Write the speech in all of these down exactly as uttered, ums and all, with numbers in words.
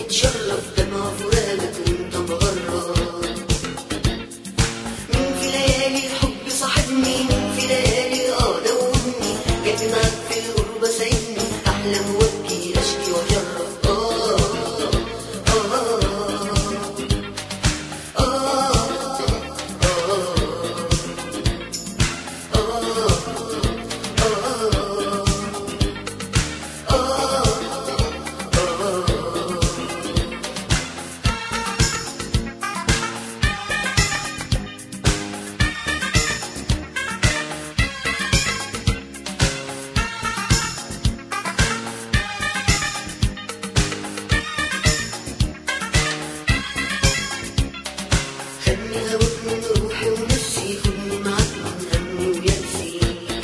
تتشرف دمع فؤادك وانت مغرب. مين في ليالي الحب صاحبني، مين في ليالي اه دوبني، جيت معاك في الغربة سايبني احلم وابكي اشكي واجرب. اه اه اه خدني هواك من روحي ونفسي، خدني معاك من همي ويأسي.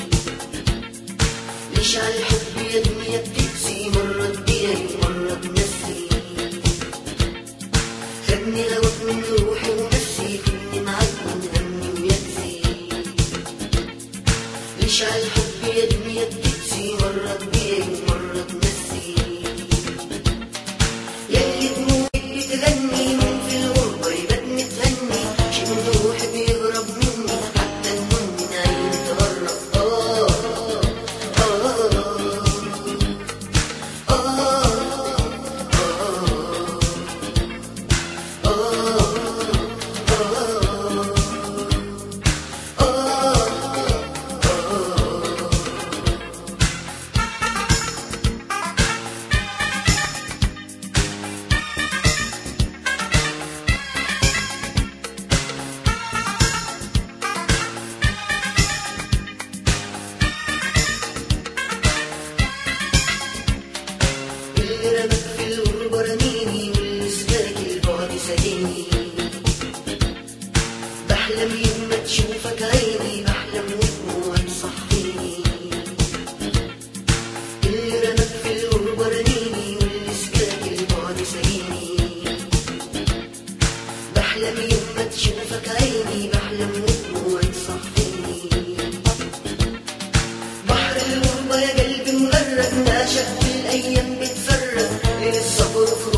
ليش عالحب يا دنيا بتقسي، مرة تبيعي ومرة تنسي. خدني هواك من روحي ونفسي، خدني معاك من همي ويأسي. ليش عالحب يا دنيا بتقسي، مرة تبيعي ومرة تنسي. ياللي دموعك بتغني من في الغربة يبات متهني، شي من روحي بيهرب مني حتى النوم من عيني تغرب. آه آه اللي رمك في الغربة رميني، واللي سباك البعد سجيني. بحلم يوم ما تشوفك عيني، بحلم ودموعك تصحيني. اللي رمك في الغربة رميني، واللي سباك البعد سجيني. بحلم يوم ما تشوفك عيني، بحلم ودموعك تصحيني. بحر الغربة يا قلبي مغرق، ناشف في الأيام بتفرق، ليل الصبر